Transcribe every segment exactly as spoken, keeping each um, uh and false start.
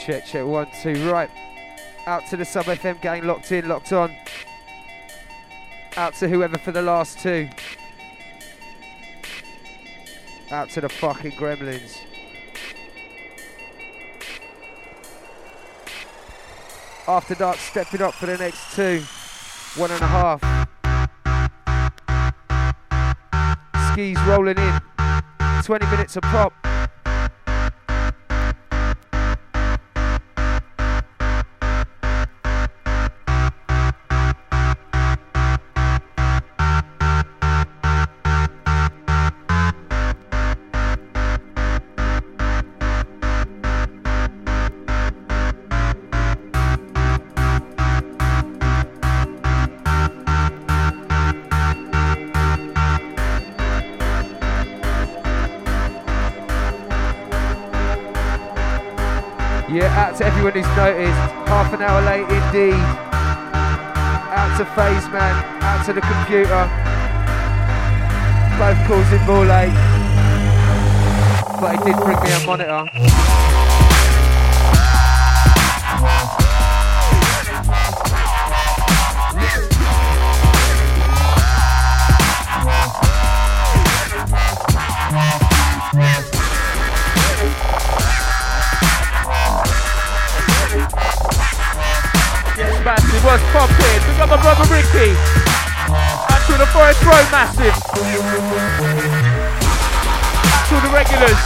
Check, check, one, two, right. Out to the Sub F M gang, locked in, locked on. Out to whoever for the last two. Out to the fucking gremlins. After Dark stepping up for the next two. One and a half. Skis rolling in. twenty minutes a pop. Yeah, out to everyone who's noticed. Half an hour late indeed. Out to FaZe Man. Out to the computer. Both calls in more late. But he did bring me a monitor. Massive, what's poppin'? We got my brother Ricky. Out to the Forest Road Massive. Out to the regulars.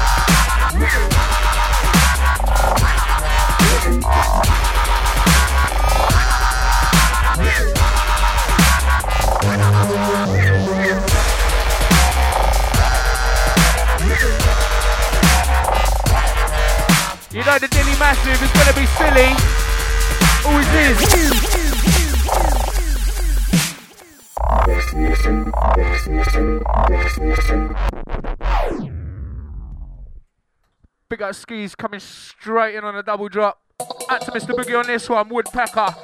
You know the Dilly Massive is gonna be silly. Always is. Big up Skis coming straight in on a double drop. Out to Mister Boogie on this one, Woodpecker.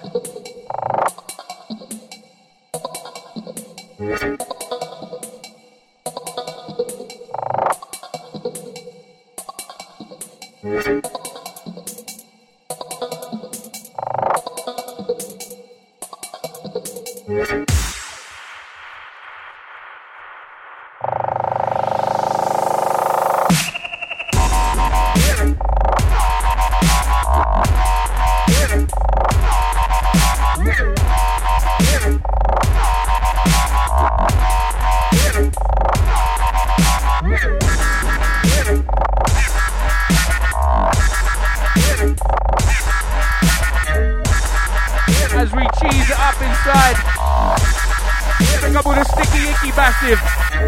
As we cheese it up inside. Pick up all the sticky icky massive.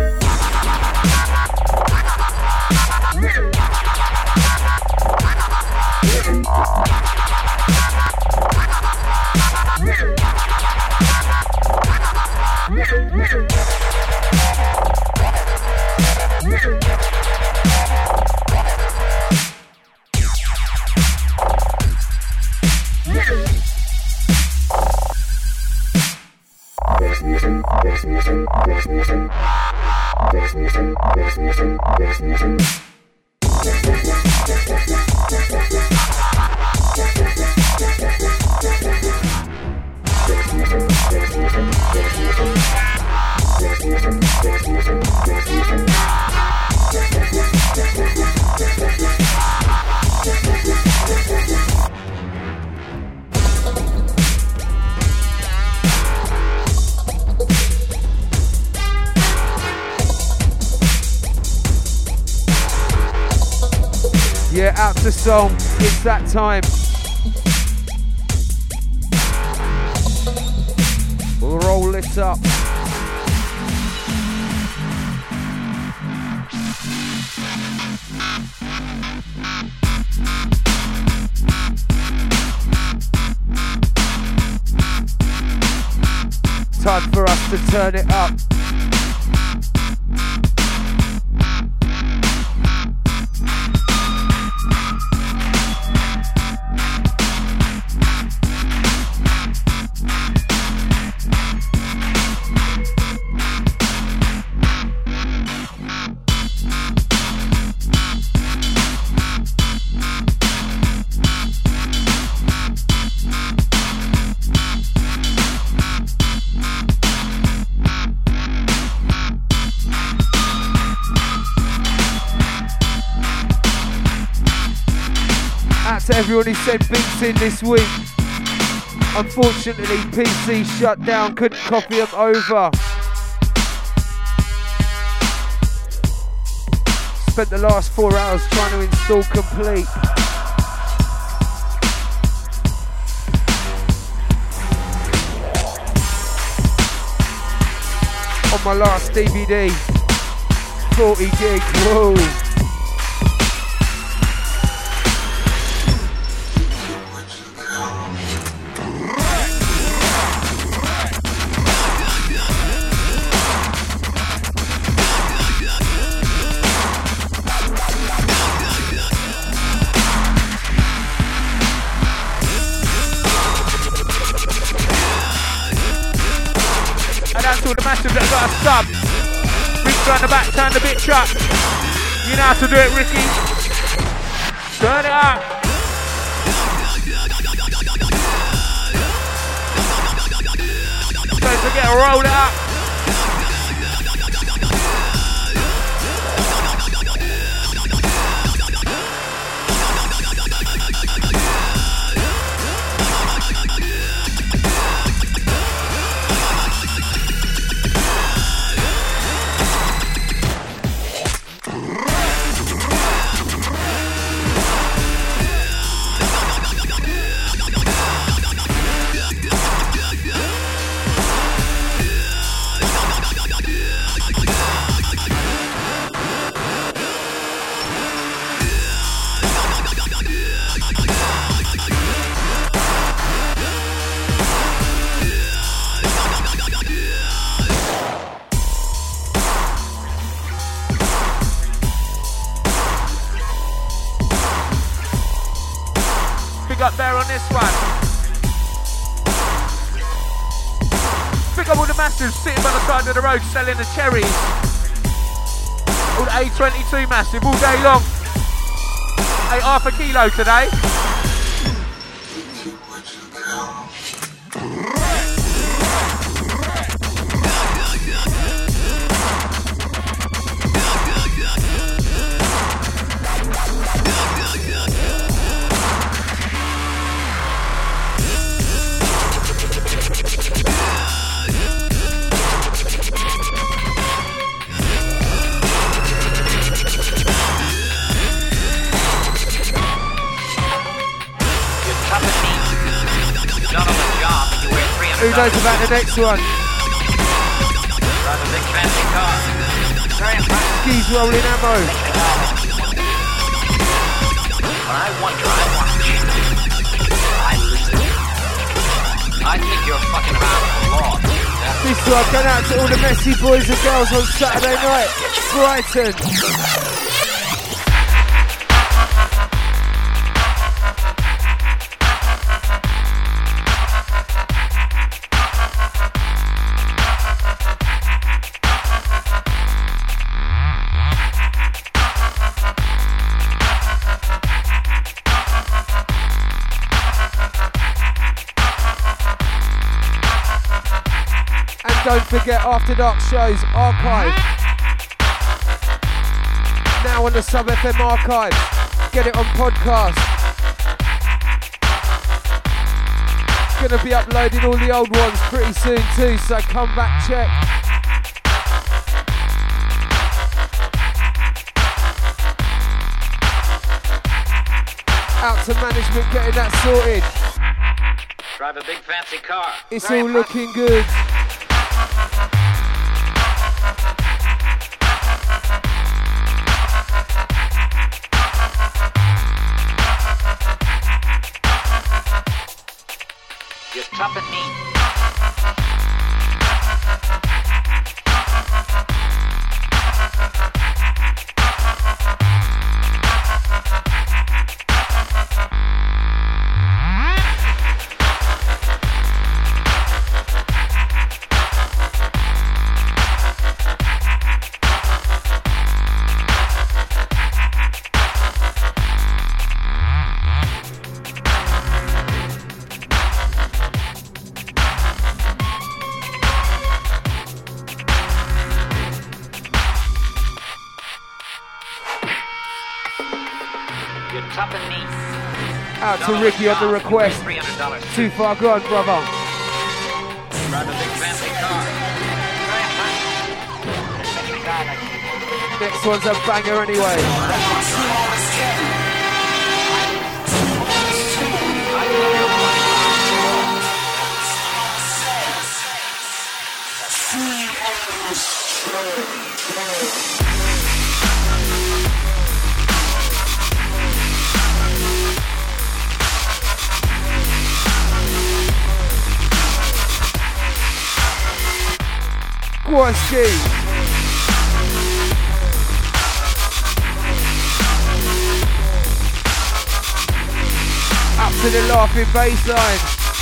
Yeah, out to song. It's that time. We'll roll this up. Time for us to turn it up. to everyone who sent beats in this week. Unfortunately, P C shut down, couldn't copy them over. Spent the last four hours trying to install complete. On my last D V D, forty gig, whoa. All the massive that got a sub. Big on the back, turn the bitch up. You know how to do it, Ricky. Turn it up. Don't forget to roll it up. Up there on this one. Pick up all the massives sitting by the side of the road selling the cherries. All the A twenty-two massive all day long. Ate half a kilo today. Who knows about the next one? Rather big fancy car. Very impressive. Skis rolling ammo. When I wonder, I watch. I listen. I think you're fucking around with the law. This one going out to all the messy boys and girls on Saturday night. Brighton. Don't forget After Dark shows archive. Now on the Sub F M archive. Get it on podcast. Gonna be uploading all the old ones pretty soon too, so come back, check. Out to management getting that sorted. Drive a big fancy car. It's Very all impressive. looking good. You're tough and mean. You're tough and neat. Out to Ricky on the request. Too far gone, brother. Drive a big fancy car. Next one's a banger anyway. Gworski. Up to the laughing baseline.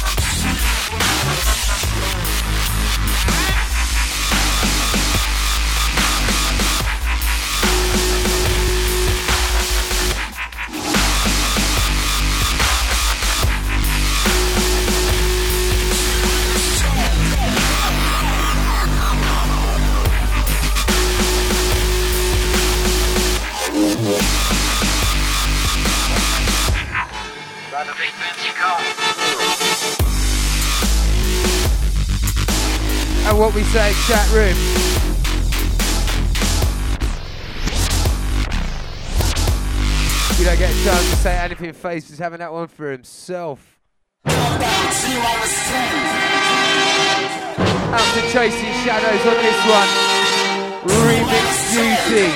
And what we say, chat room. You don't get a chance to say anything, Face is having that one for himself. Out to Chasing Shadows on this one. Remix duty.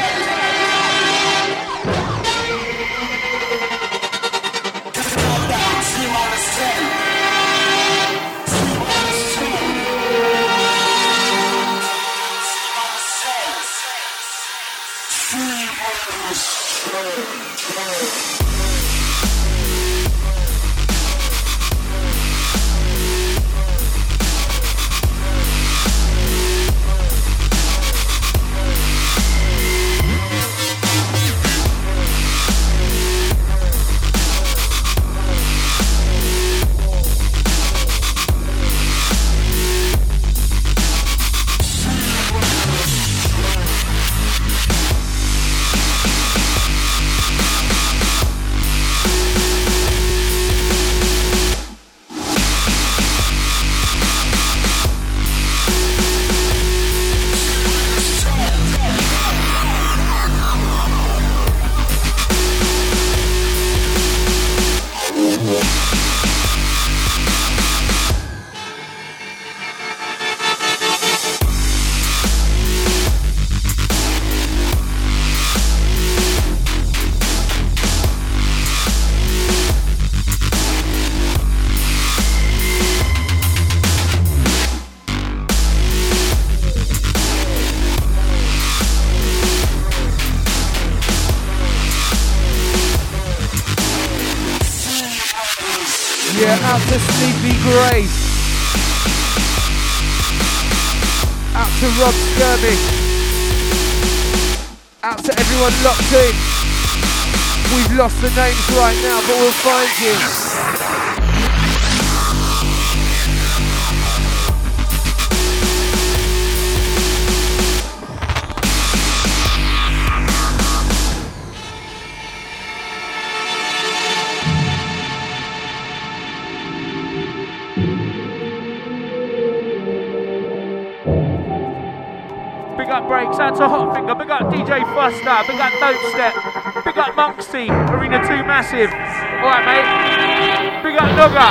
Out to Sleepy Grace. Out to Rob Skirmish. Out to everyone locked in. We've lost the names right now, but we'll find you. Breaks out to Hot Finger, big up D J Foster, big up Dope Step, big up Monksy, Arena two Massive. Alright mate, big up Nogga,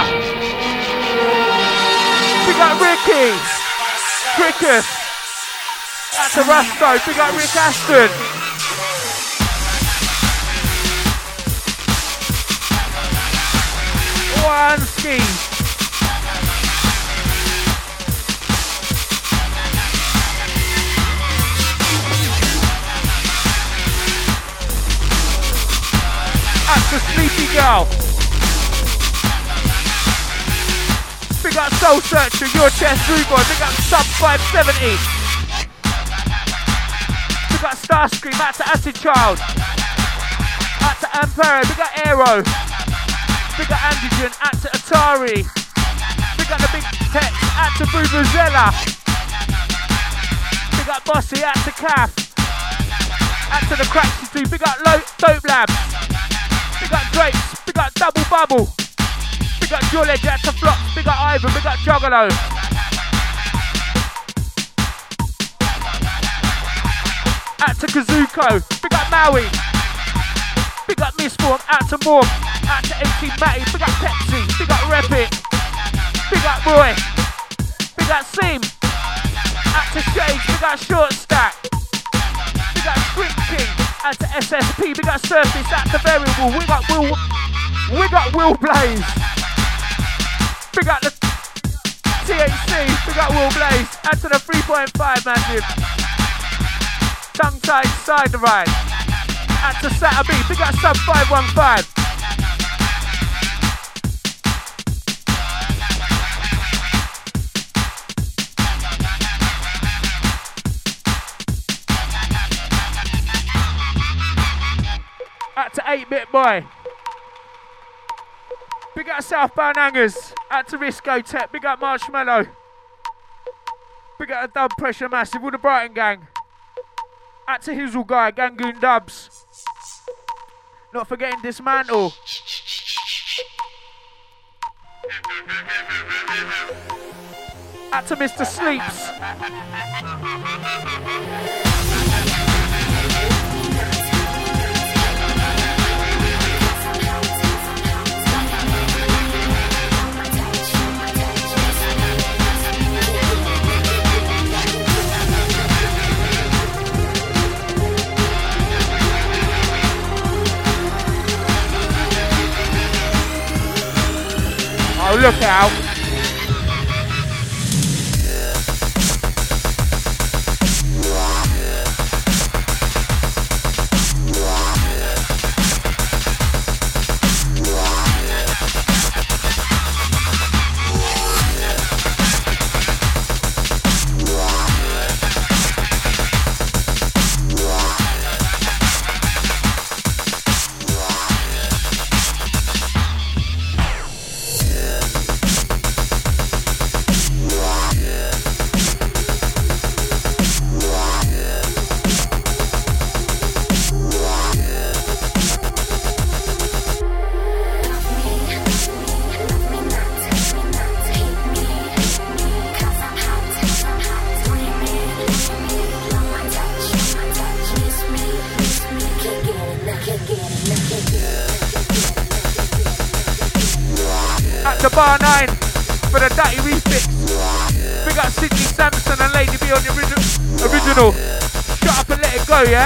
big up Ricky, Cricket, out to Rusto, big up Rick Aston. One ski. The Sleepy Girl. Big up Soul Searcher, your chest Rude Boy, big up Sub five seventy. Big up Starscream, out to Acid Child. Out to Ampere, big up Aero. Big up Antigen, out to Atari. Big up the Big Tech, out to Bubazella. Big up Bossy, out to Calf. Out to the Cracksy two, big up Lo- Dope Labs. big up Drapes, big up Double Bubble, big up Jawledge, out to Flop, big up Ivan, big up Juggalo. Out to Kazuko, big up Maui, big up Mistform, out to Morph, out to eighteen Matty, big up Pepsi, big up Repit, big up Roy, big up Seam, out to Shades, big up Short Stack, big up Script King, out to S S P, big up Surface, out to Variable, big up Will, big up Will Blaze, big up the T H C, big up Will Blaze, out to the three point five massive. Tongue tied side the right. Out to Saturday, big up sub five one five. Out to eight bit boy. Big up Southbound Hangers. Out to Risco Tech, big up Marshmallow. Big up the Dub Pressure Massive, all the Brighton gang. Out to Hizzle Guy, Gangoon Dubs. Not forgetting Dismantle. Out to Mister Sleeps. Oh, look out. Bar nine for the Dirty Refix. Big up Sydney Sampson and Lady B on the original. original. Shut up and let it go, yeah?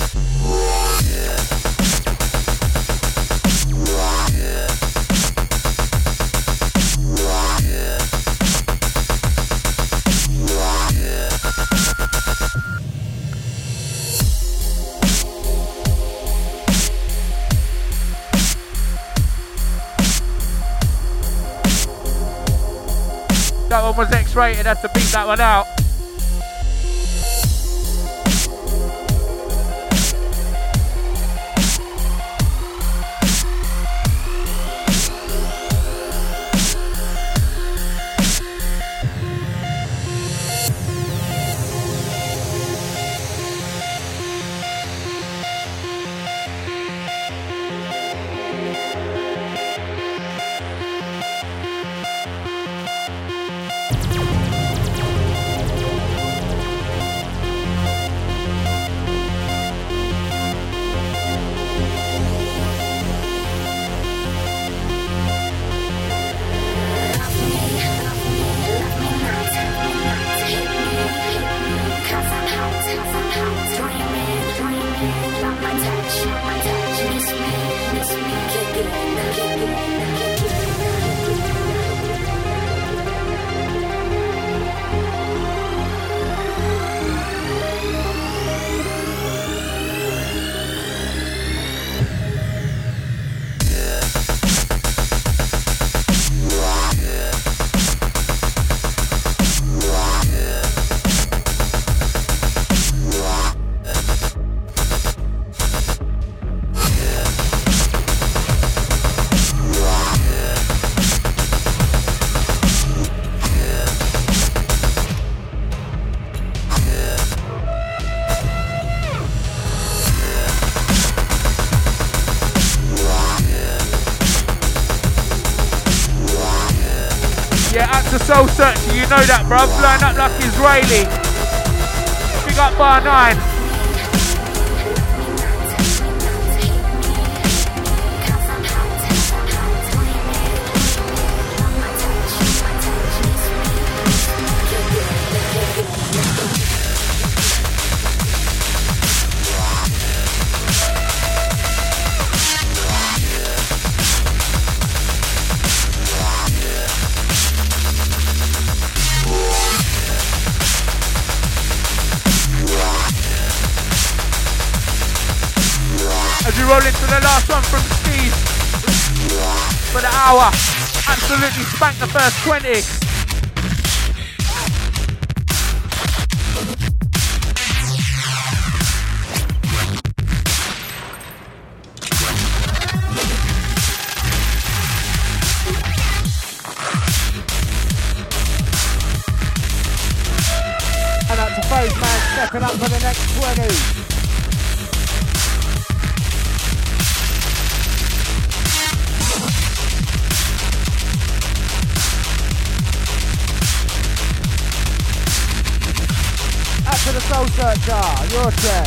That one was X-rated, had to beat that one out. Yeah, out to Soul Searcher, you know that, bruv. Line up like Israeli. Big up Bar nine. Roll into the last one from Steve for the hour. Absolutely spanked the first twenty. And that's a Phase Man stepping up for the next twenty. To the Soul Searcher, your check.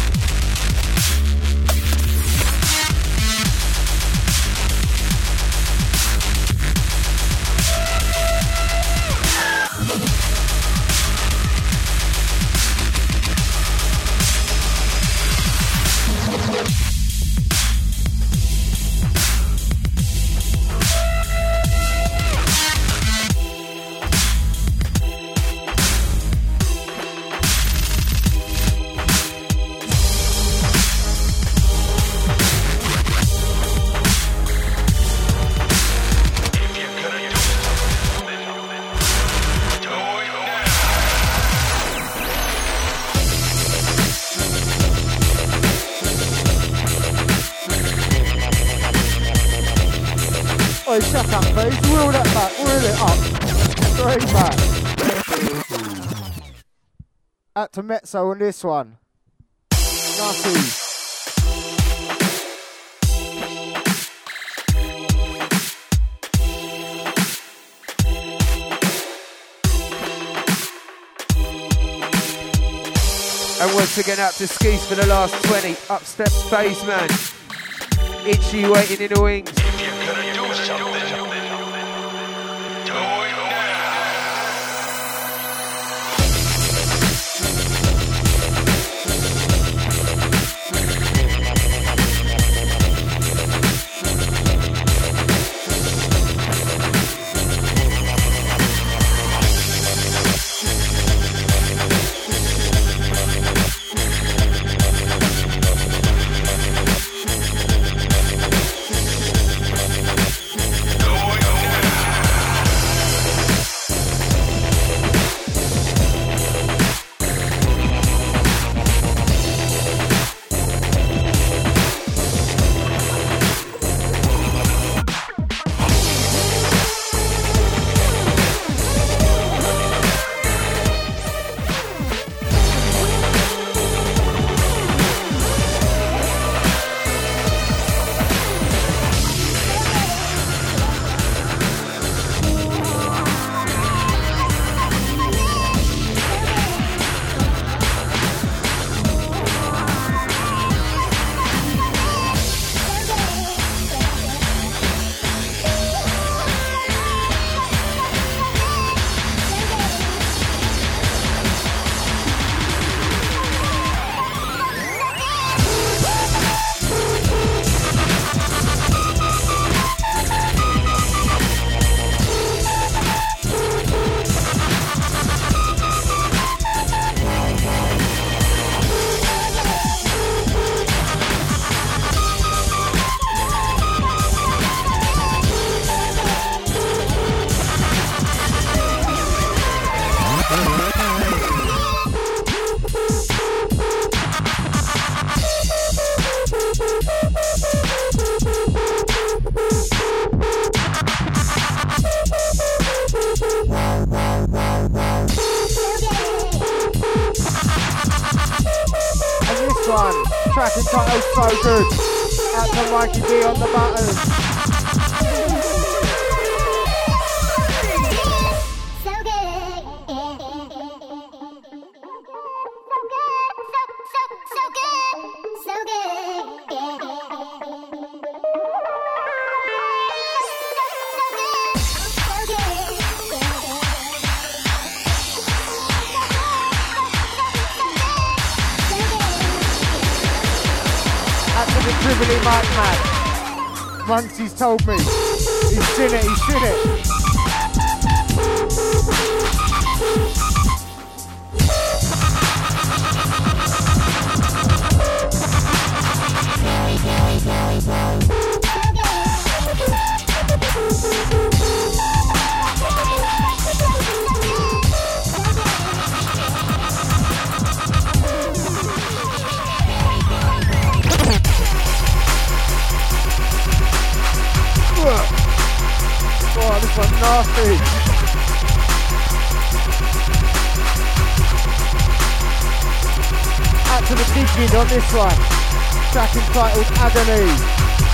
Oh, shut up, please. Wheel that back. Wheel it up. Straight back. Out to Mezzo on this one. Nutty. And once again out to Skis for the last twenty. Up steps Phase Man. Itchy waiting in the wings. one. Track entitled So Good. Out to Mikey D on the buttons. the Dribbly Mike man. Once he's told me. He's seen it, he's seen it. Oh, this one's nasty. Out to the Digid on this one. Track entitled Agony.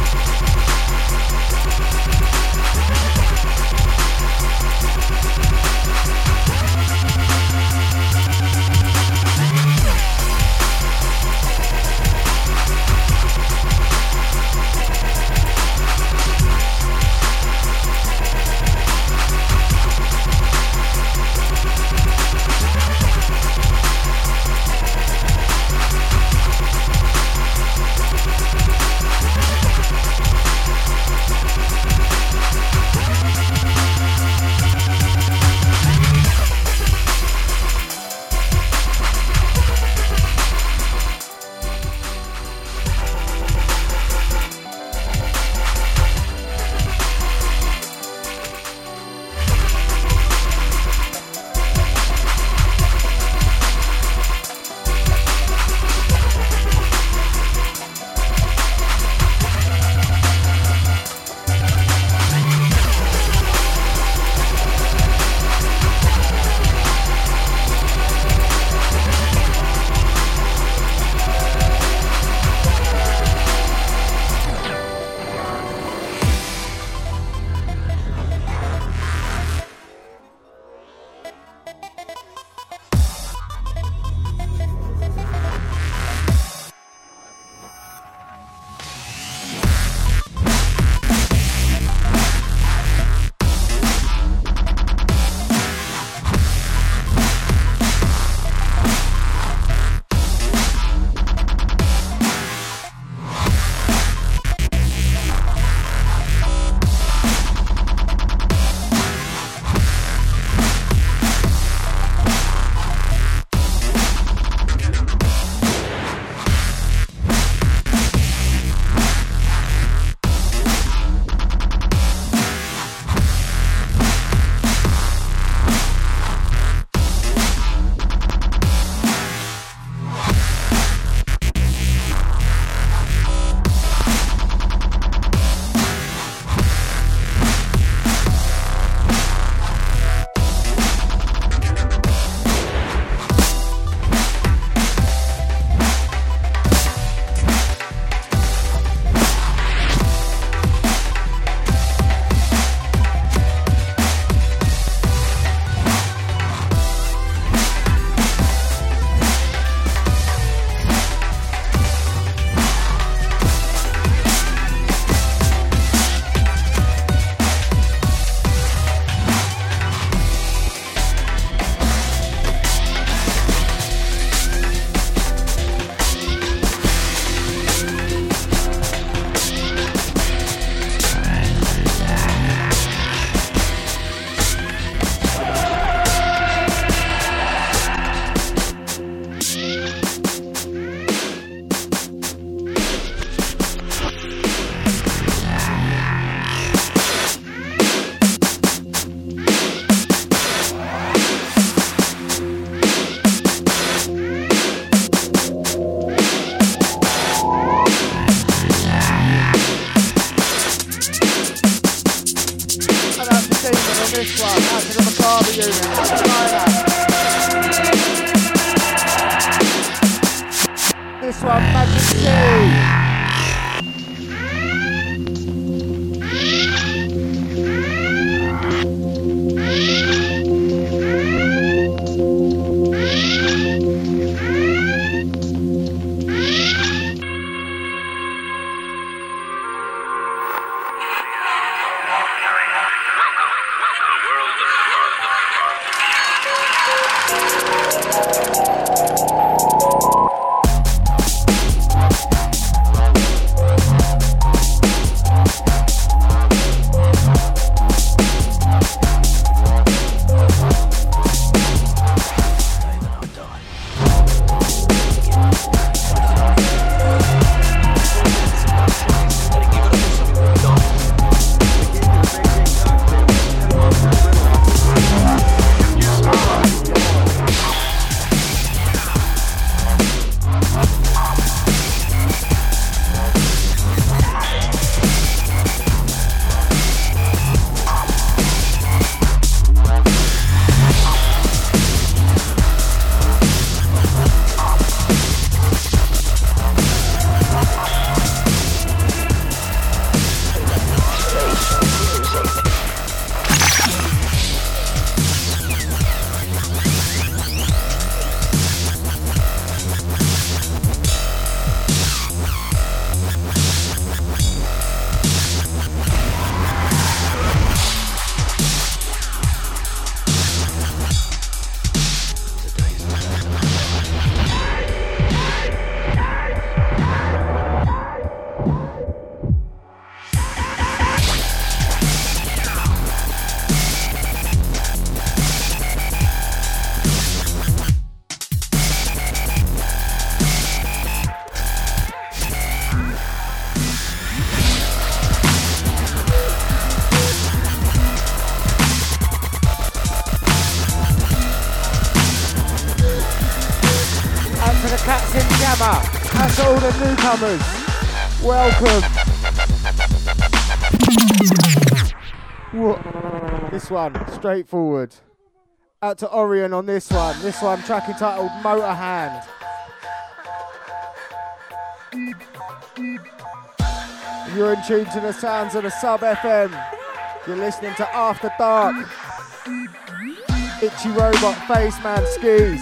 this one, out to the Macabre unit. This one, Magic C. Out to all the newcomers. Welcome. What? This one, straightforward. Out to Orion on this one. This one, track entitled Motor Hand. You're in tune to the sounds of the Sub F M. You're listening to After Dark. Itchy Robot, Faceman, Skis.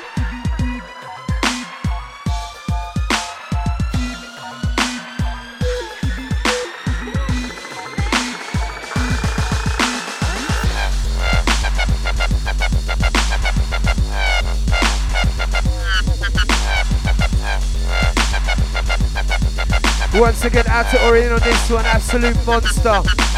Once again, out to Orion on this one, absolute monster.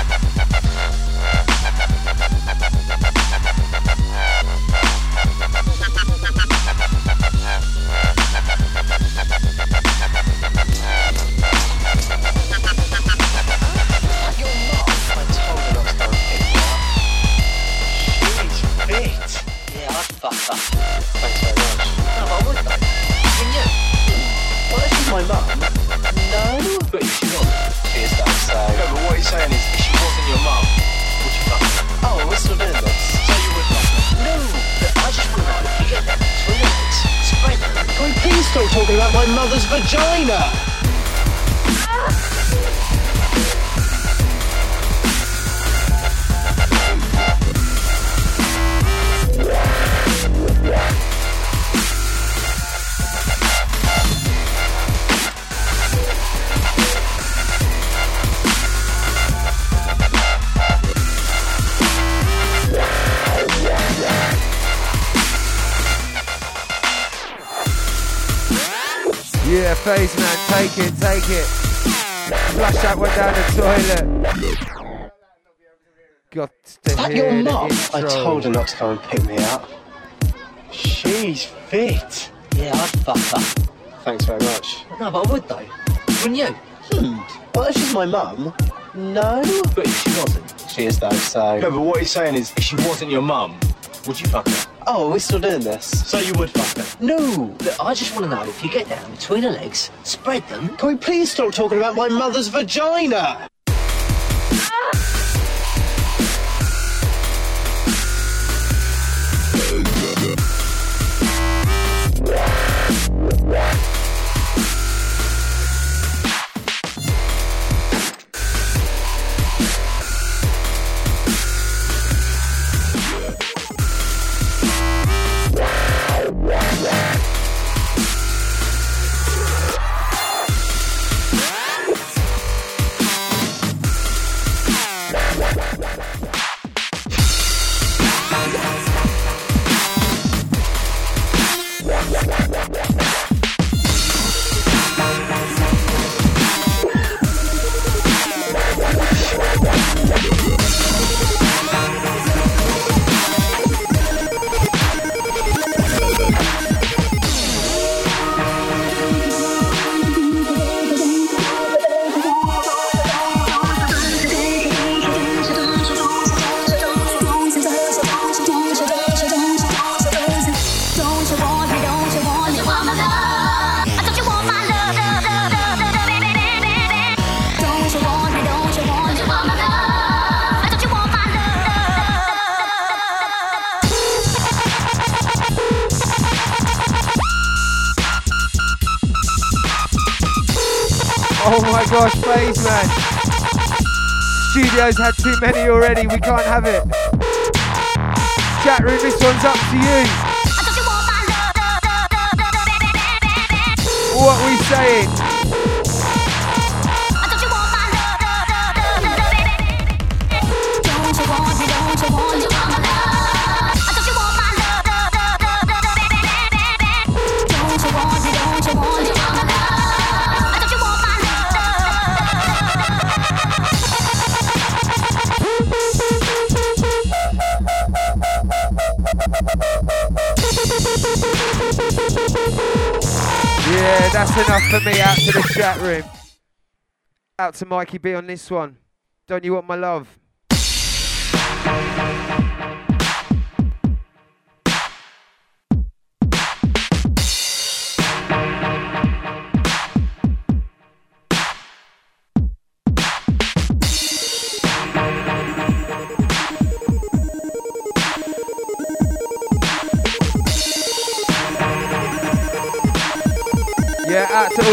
Vagina! Yeah, Phase Man, take it, take it. Flush that one down the toilet. Got to Is that hear your the mum? I intro. told her not to come and pick me up. She's fit. Yeah, I'd fuck her. Thanks very much. No, but I would though. Wouldn't you? Hmm. Well, if she's my mum, no. But if she wasn't, she is though, so... No, but what he's saying is, if she wasn't your mum, would you fuck her? Oh, we're still doing this. So you would fuck her? No. Look, I just want to know, if you get down between her legs, spread them. Can we please stop talking about my mother's vagina? Oh my gosh, Phase Man. Studio's had too many already, we can't have it. Chat room, this one's up to you. What we saying? Yeah, that's enough for me. Out to the chat room. Out to Mikey B on this one. Don't you want my love?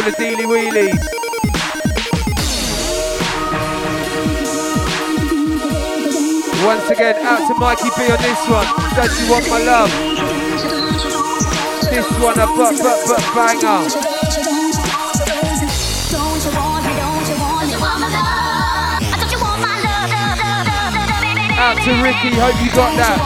the dealy wheelies. Once again, out to Mikey B on this one. Don't you want my love? This one a but but but banger. Out to Ricky, hope you got that.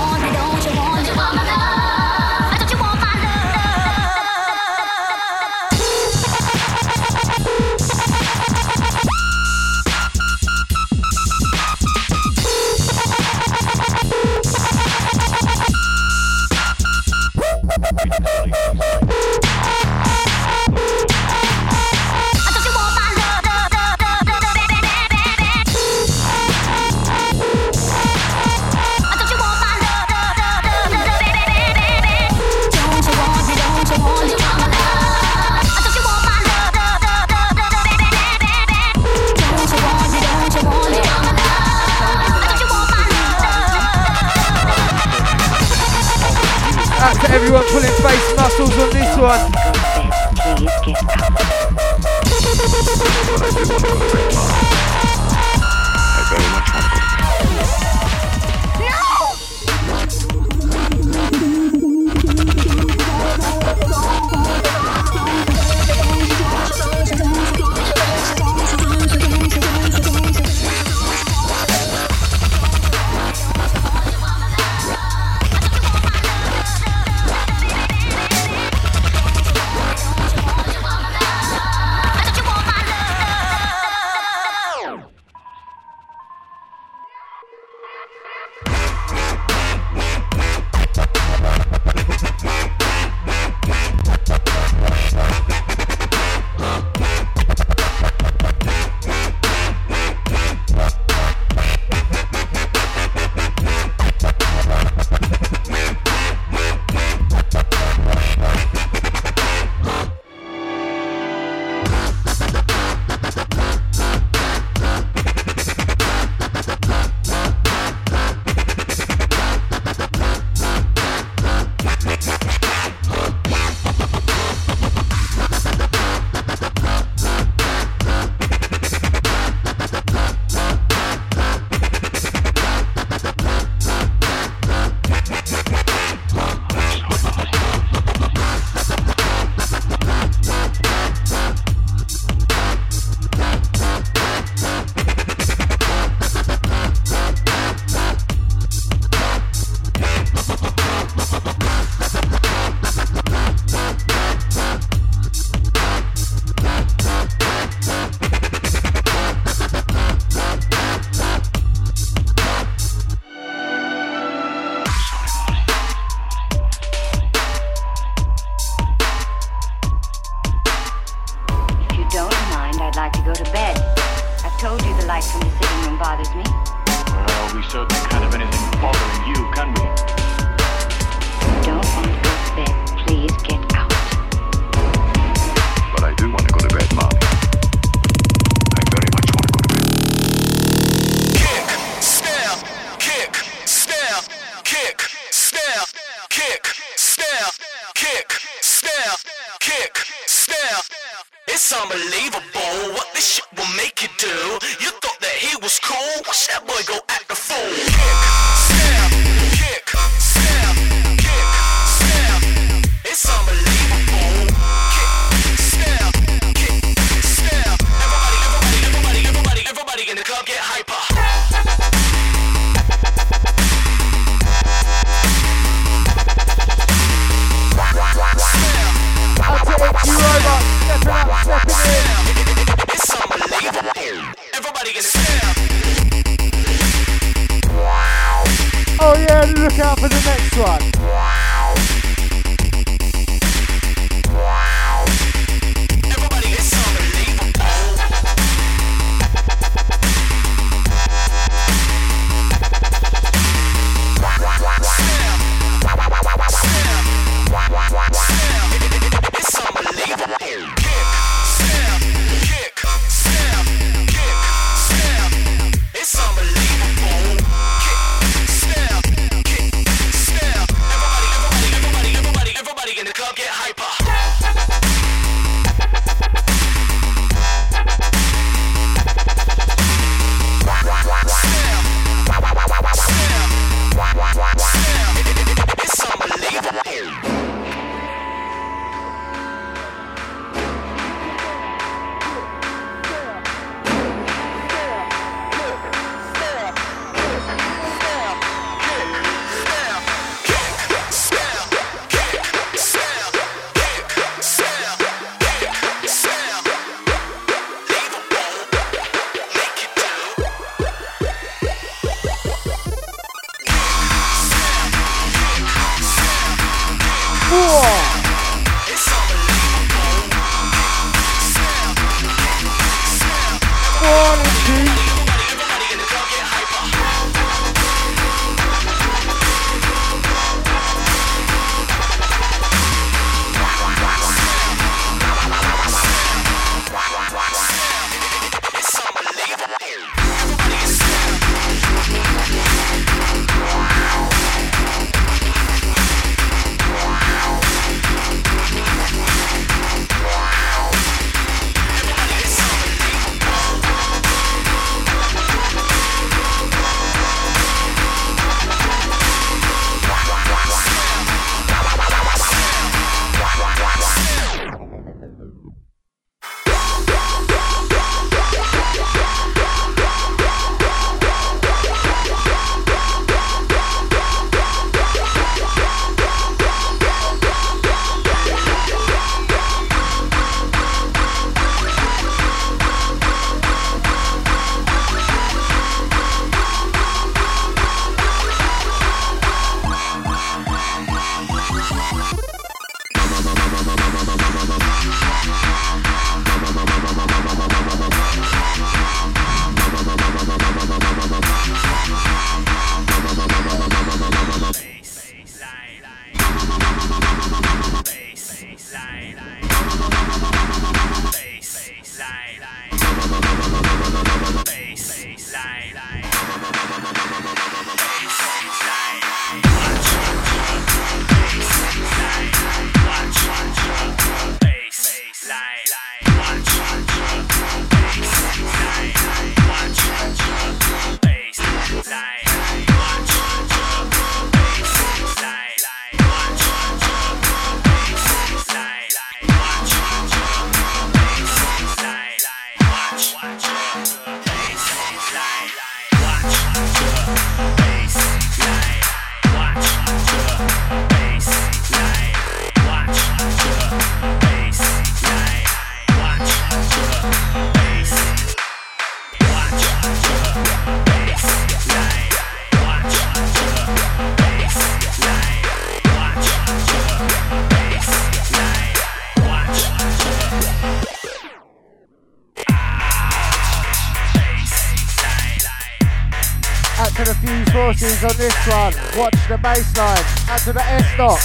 Everyone pulling face muscles on this one. morning, G. To the Fuse Forces on this one. Watch the bassline. Add to the S-Stop.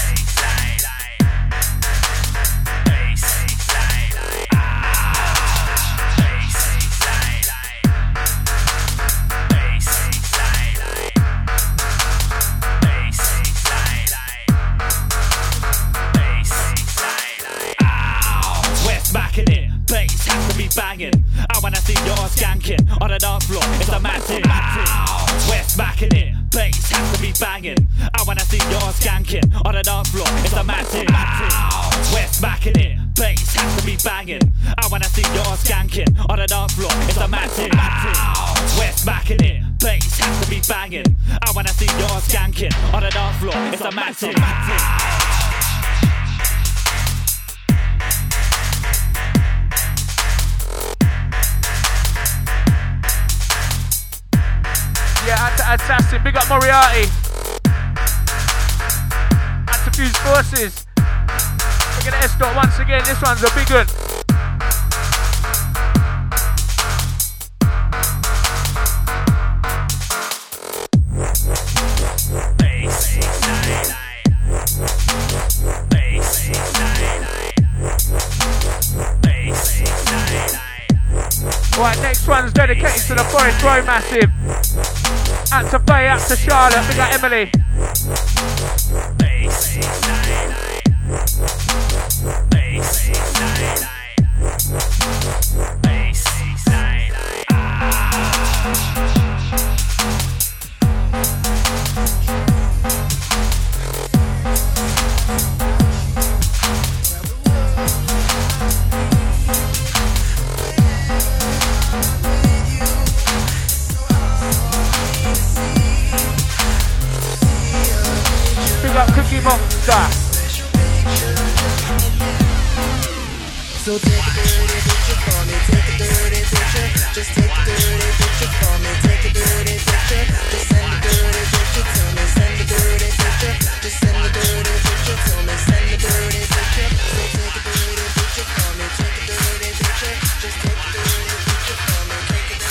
Banging. I wanna see your skanking on the dance floor. It's a massive. We're smacking it. Bass has to be banging. I wanna see your skanking on the dance floor. It's a massive. We're smacking it. Bass has to be banging. I wanna see your skanking on the dance floor. It's a massive. We're smacking it. Bass has to be banging. I wanna see your skanking on the dance floor. It's a massive. Yeah, out to Assassin, big up Moriarty. Out to Fuse Forces. We're gonna escort once again, this one's a big one. Right, next one's dedicated to the Forest Row Massive. Out to Faye, out to Charlotte, we got Emily. So take a dirty picture for me, take a dirty picture, just take a dirty picture for me, take a dirty picture, just send a dirty picture to me, send a dirty picture, just send a dirty picture to me, send a dirty picture, so take a dirty picture for me, take a dirty picture, just take a dirty picture for me, take a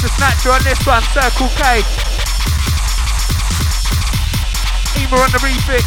to Snatcher on this one, Circle K. Ema on the refix.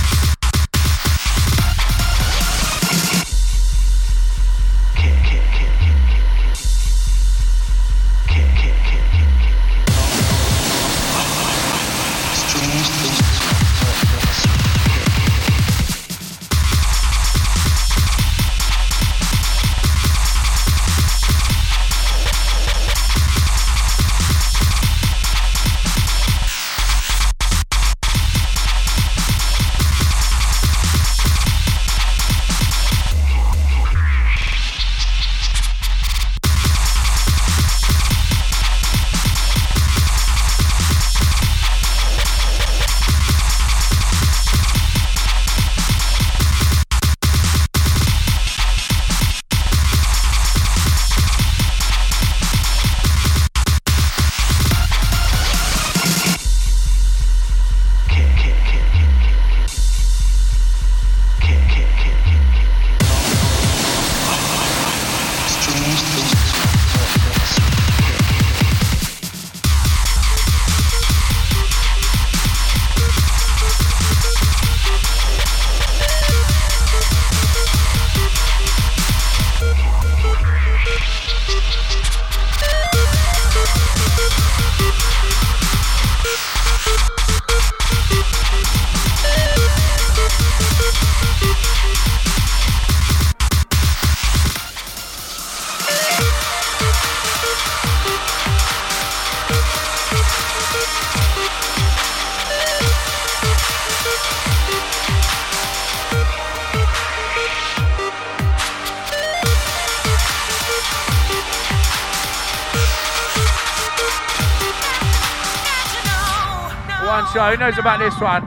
Show. Who knows about this one?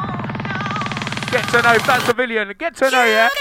Get to know. That's Civilian. Get to know, yeah?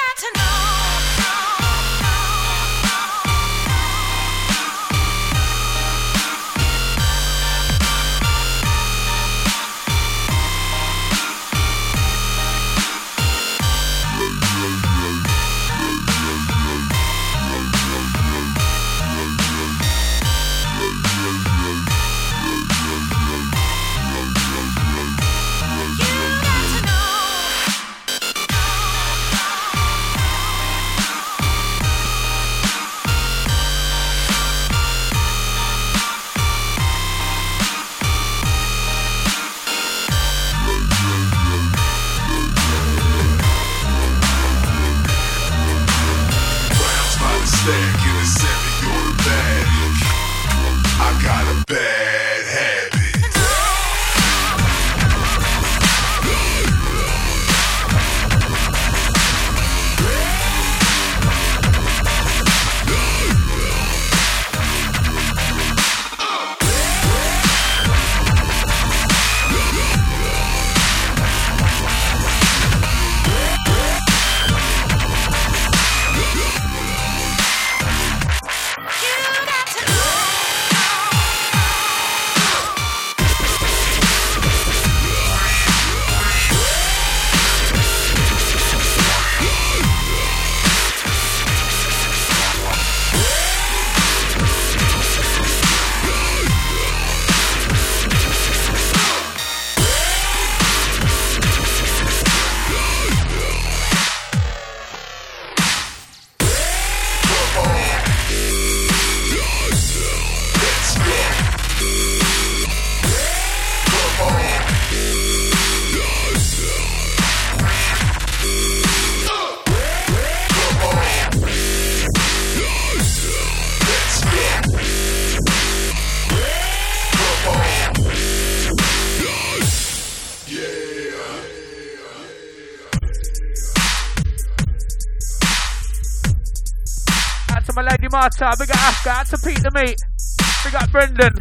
Marta, big up Afghan, out to Pete the Meat, big up Brendan,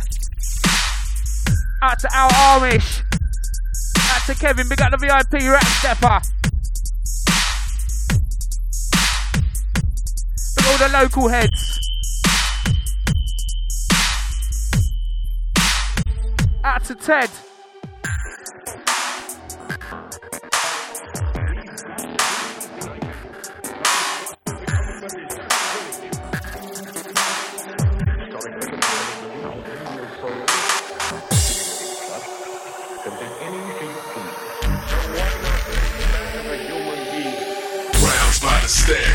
out to Al Armish, out to Kevin, big up the V I P Rat Stepper, big all the local heads, out to Ted.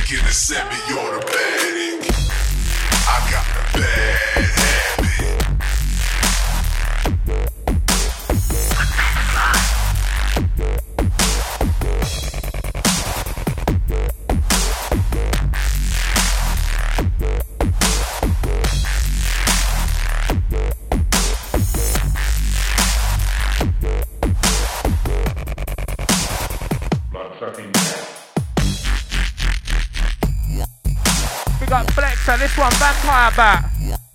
in a semi-automatic. I got the bad habit. We got Flexer, this one, Vampire Bat.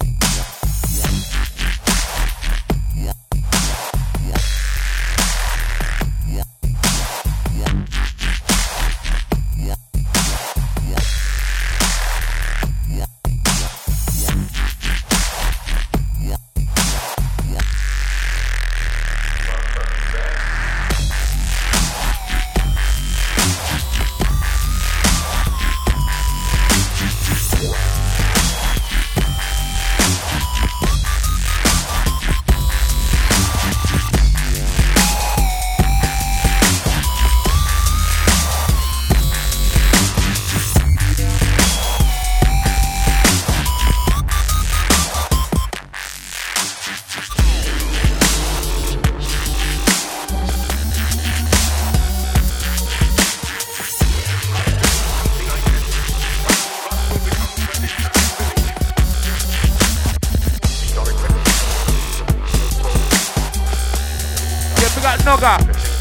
Nogga.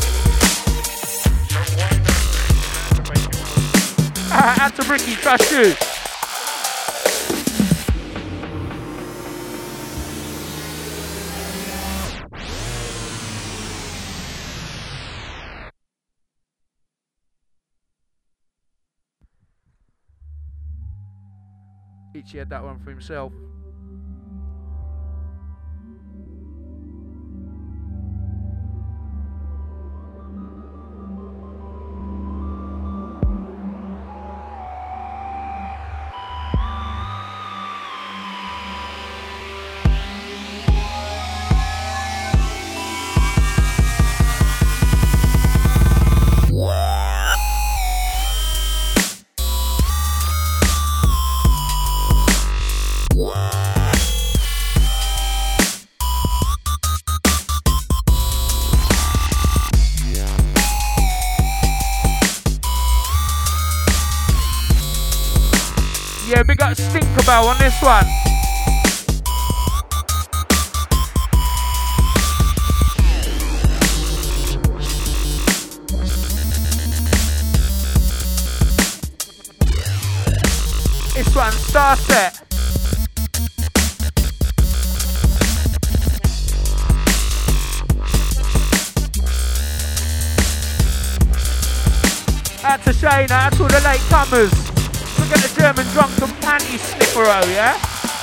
Ah, and to Ricky, trust you. Itchy had that one for himself. Yeah, big up Stinkerbell on this one. This one, Starset. Out to Shayna, out to all the late comers. Look at the German drunken panty sniffero, yeah?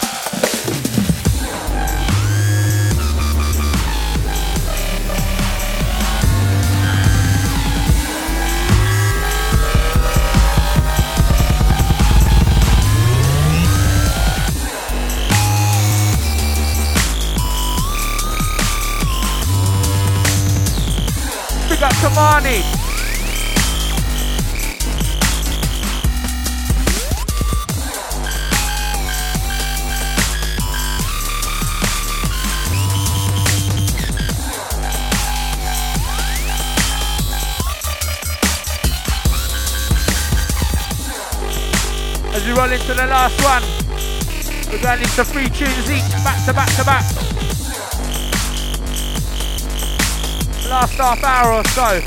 Big up Kamani. As we roll into the last one, we're going into three tunes each, back to back to back. Last half hour or so.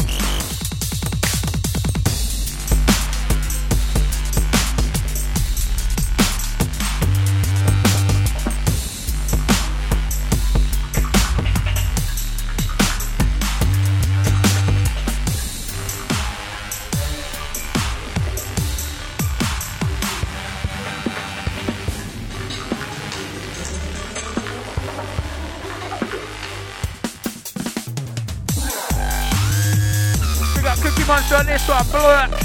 Monster on this one, blow it.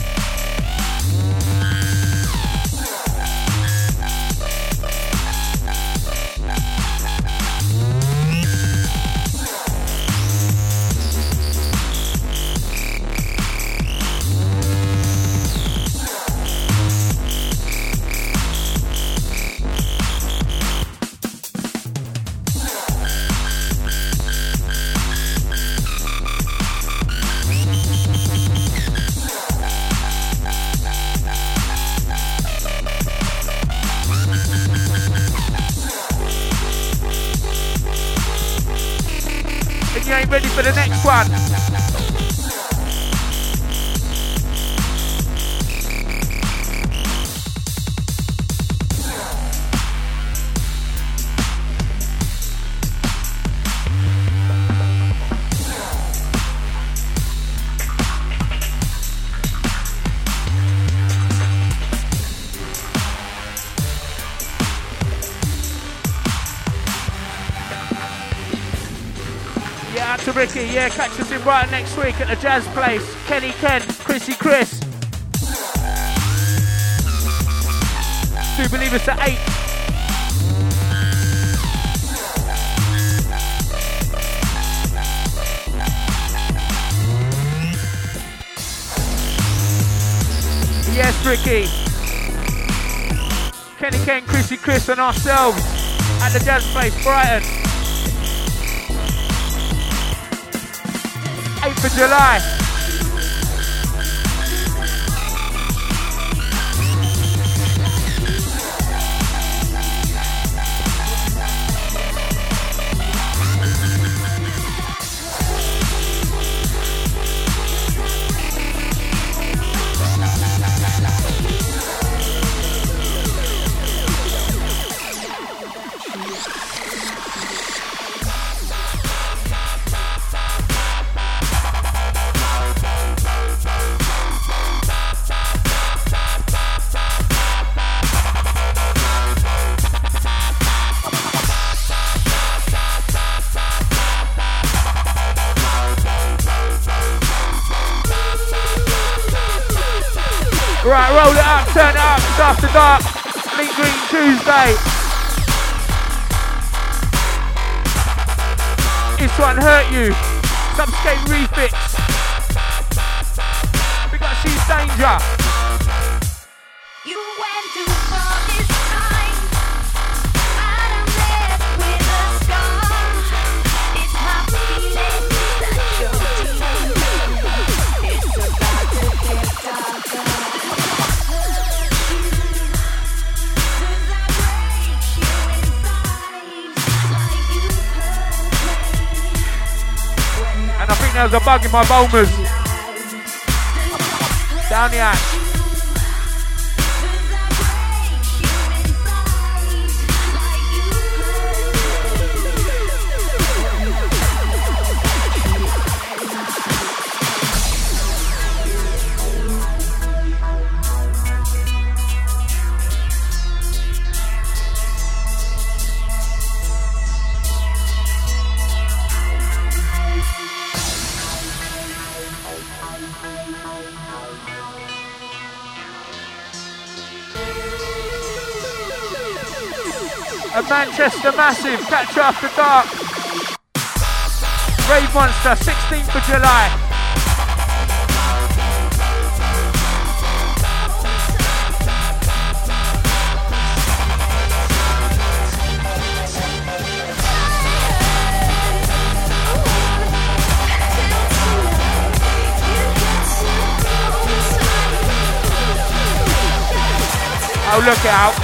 ain't ready for the next one. To Ricky, yeah, catch us in Brighton next week at the Jazz Place. Kenny Ken, Chrissy Chris. Do believe us at eight. Yes, Ricky. Kenny Ken, Chrissy Chris and ourselves at the Jazz Place, Brighton. eighth of July. Right, roll it up, turn it up, it's after dark. Meet Green Tuesday. This one hurt you. Subscape refix. We got She's Danger. You went too far this time. I'm left with a scar. It's my feeling that you're too. It's about to get darker. And I think there's a bug in my Bulmers. Down the ash. A Manchester Massive, catch you after dark. Rave Monster, sixteenth of July. Oh, look out.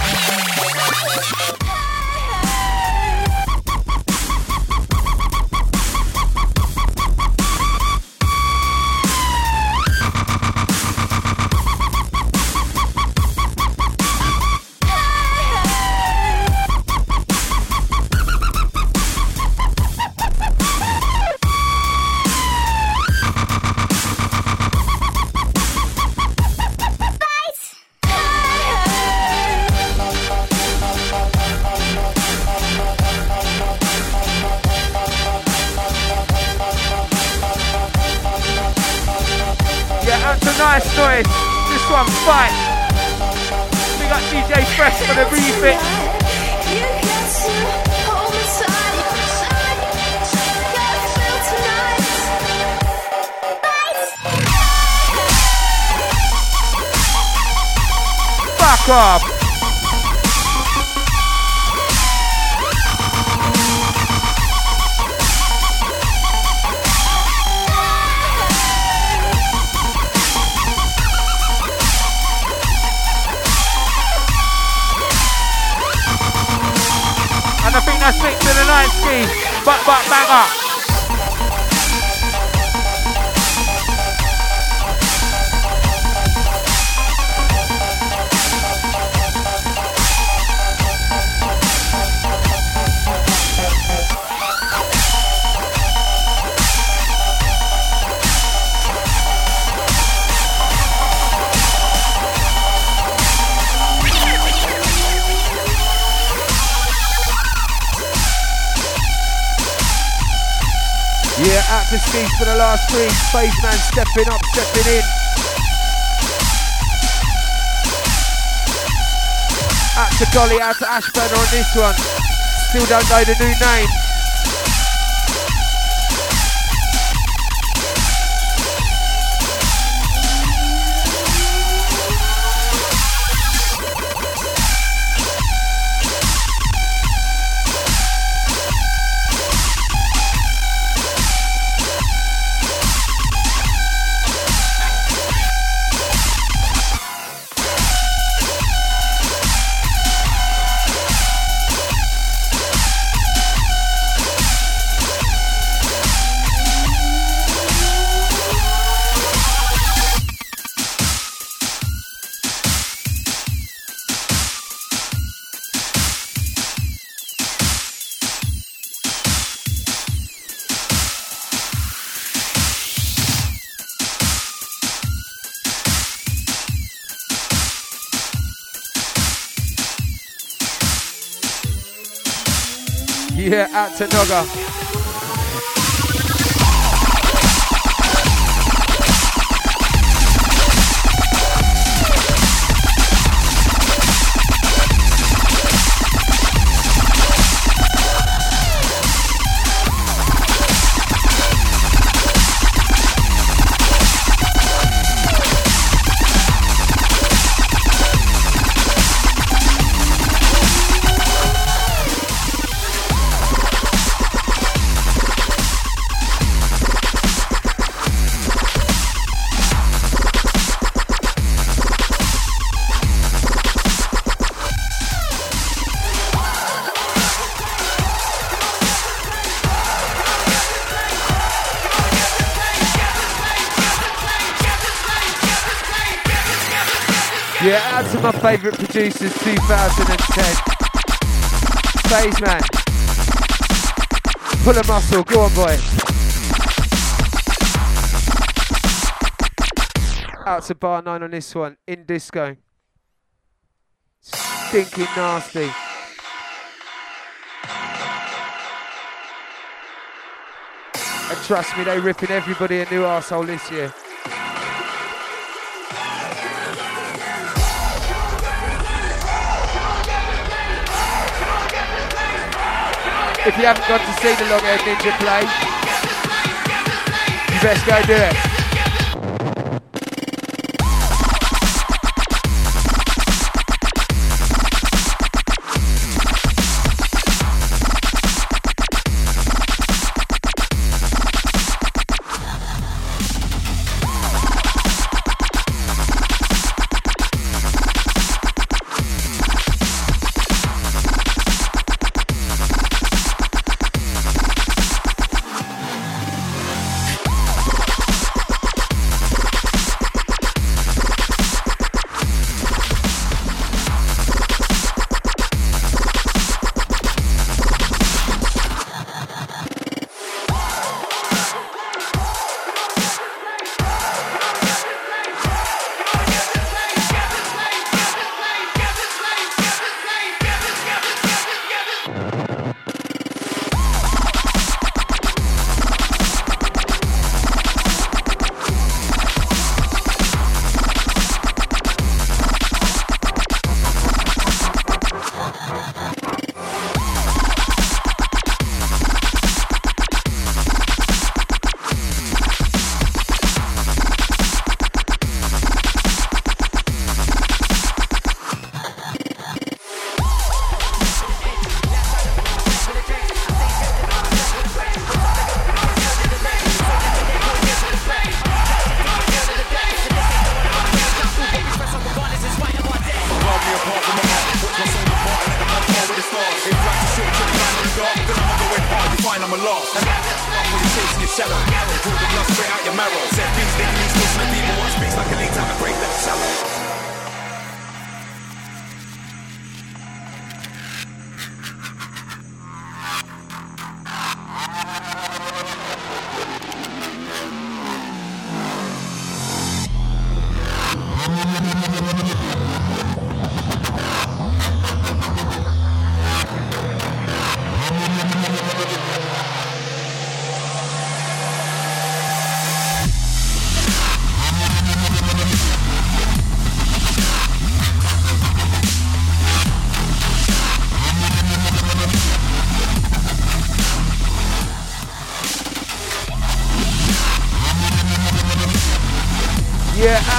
Nice noise, this one fine. We got D J Fresh for the refix. Fuck off. And I think that's mixed in the night ski. Butt butt banger. Yeah, out to Steve for the last three. Spaceman stepping up, stepping in. Out to Golly, out to Ashburn on this one. Still don't know the new name. Yeah, out to Nogga. Yeah, out to my favourite producers, two thousand ten. Phase man. Pull a muscle, go on boy. Out to bar nine on this one, in disco. Stinking nasty. And trust me, they ripping everybody a new arsehole this year. If you haven't got to see the Long Haired Ninja play, you best go do it.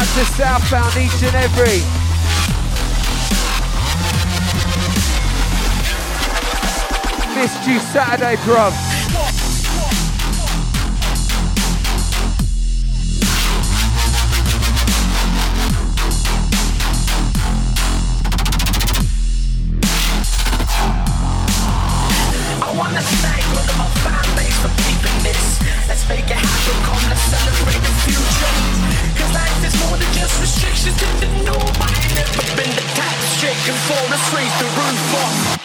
Out to Southbound each and every. Missed you Saturday, bruv. I wanna thank all of my fan base for keeping this. Let's make it happen, come let's celebrate the future. Cause life is more than just restrictions. Didn't know I ain't never been the type of stricken for us, raise the roof off.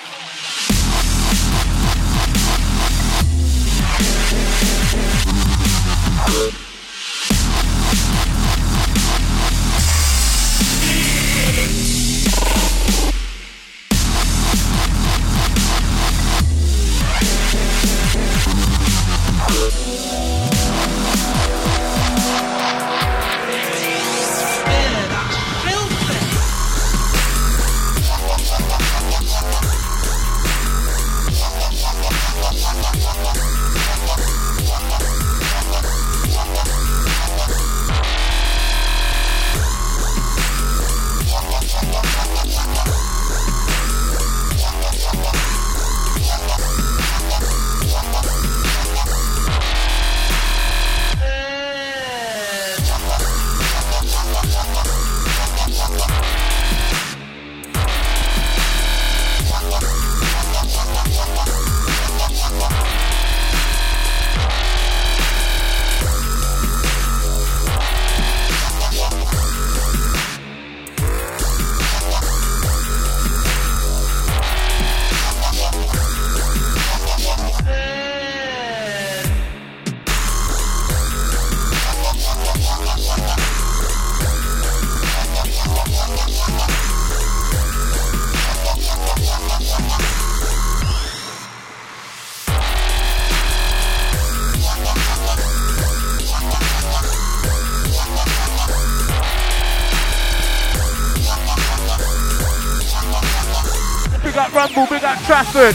Rumble, big up Trafford.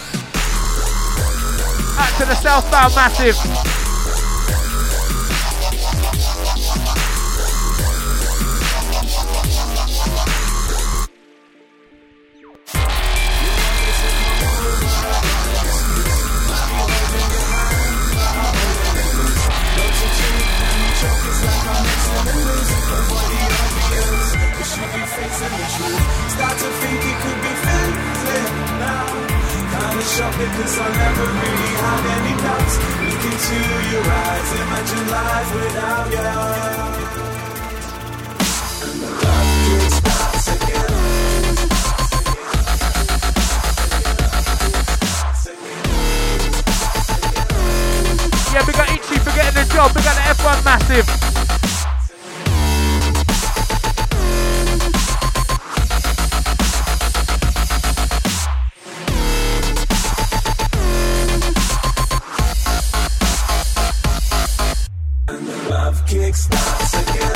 Out to the Southbound Massive. Start to think it could be fake now. Kinda shocked because I never really had any doubts. Look into your eyes, imagine life without you. And the love kick starts again. Yeah, we got Itchy for getting the job. We got the F one Massive. Kick starts again.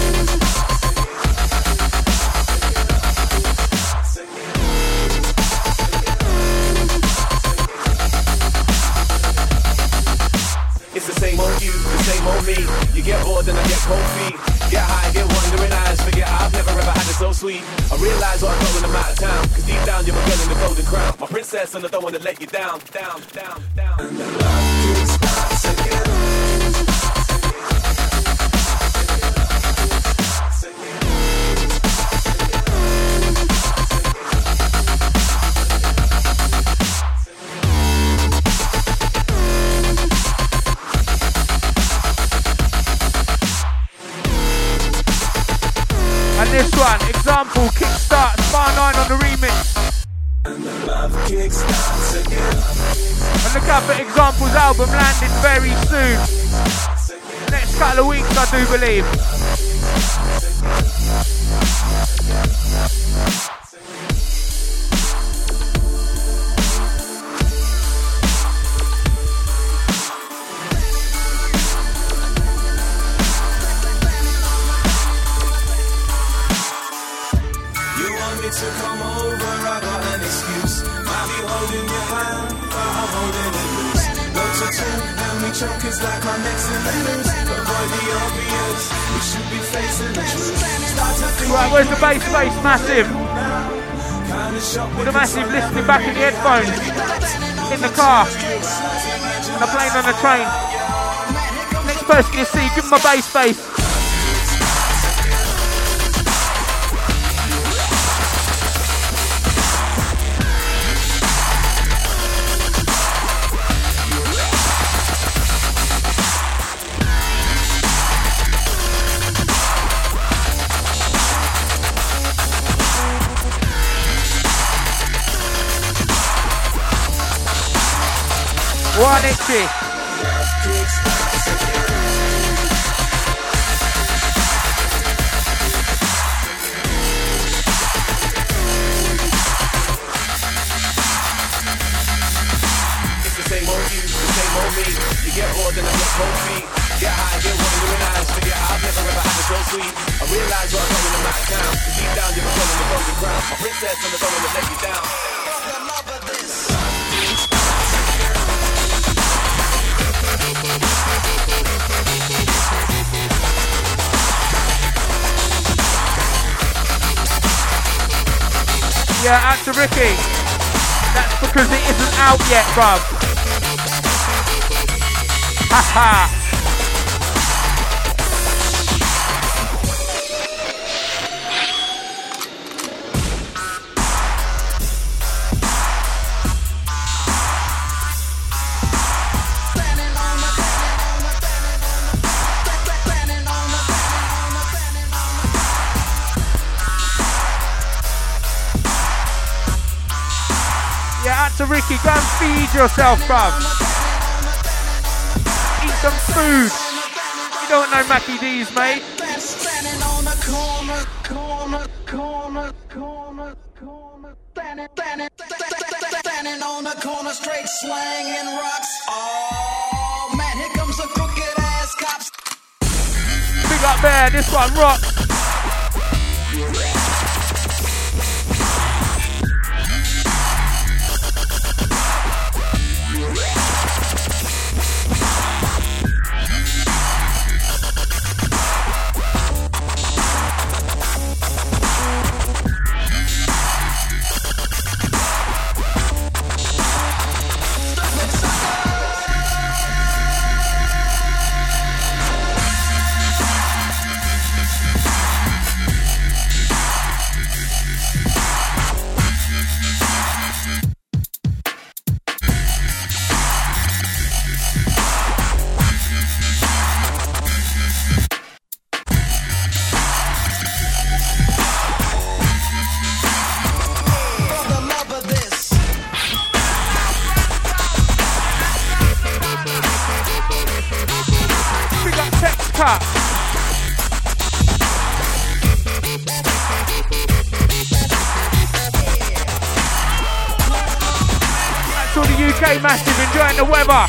It's the same old you, the same old me. You get bored and I get cold feet. Get high, get wandering eyes. Forget I've never ever had it so sweet. I realise what I got when I'm out of town. Cause deep down you're my girl in the golden crown. My princess and I don't wanna let you down, down, down, down. And the love kick starts again. This one, example, kickstart, Bar nine on the remix. And the love kick starts again. And look out for Example's album landing very soon. Next couple of weeks, I do believe. To come over, I got an excuse. Might be holding your hand, but I'm holding it loose. No to two, and we choke is like my next sentence. Avoid the obvious, we should be facing the truth. Start to think. Right, where's the bass bass? Massive. With a massive listening back in the headphones. In the car. On the plane, on the train. Next person you see, give him a bass bass. One itchy. Same old you, the same old me. You get bored and I get cold feet. Get high, get wandering eyes. Forget I've never ever had it so sweet. I realize what I'm going to knock down. Deep down, you're becoming the golden crown. A princess on the throne that let you down. Yeah, out to Ricky. That's because it isn't out yet, bruv. Haha. Yeah, out to Ricky. Go and feed yourself, bruv. Eat some food. You don't know Mackie D's, mate. Standing on the corner, corner, corner, corner, corner. Standing, standing, standing on the corner, straight slanging rocks. Oh man, here comes the crooked ass cops. Big up there, this one rocks. Massive, enjoying the weather.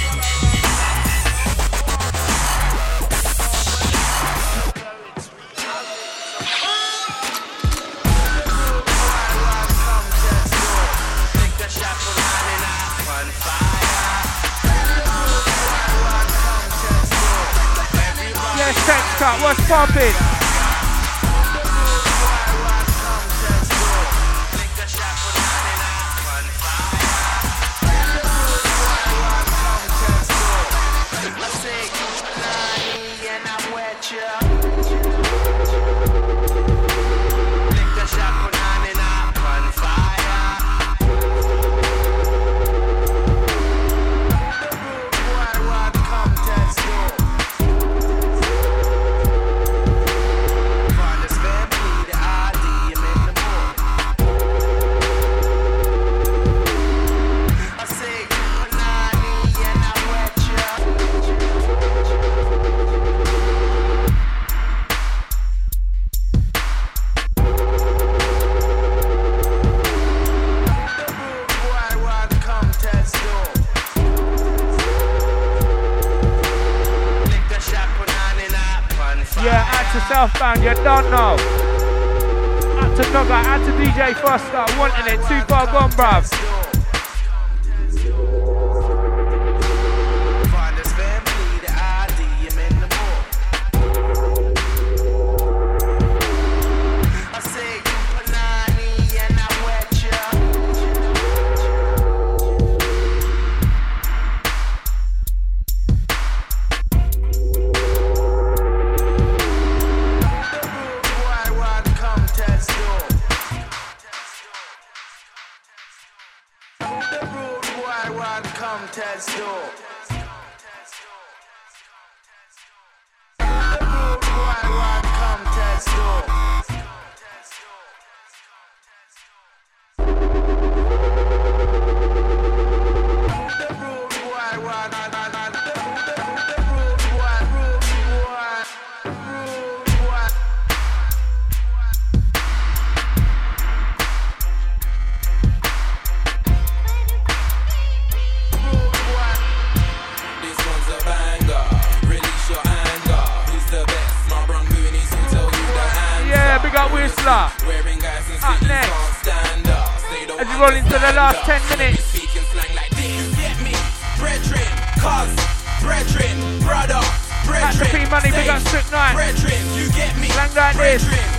Yes, text cut, what's popping? Southbound, you don't know. Out to Nogga, out to D J Foster, wanting it, too far gone, bruv. come test door. Up next, as we roll into the last ten minutes. That's the P Money, big up Strict Night. Slang like this.